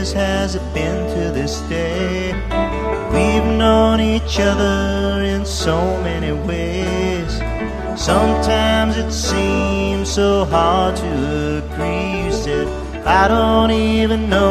years has it been to this day? We've known each other in so many ways. Sometimes it seems so hard to agree. You said, I don't even know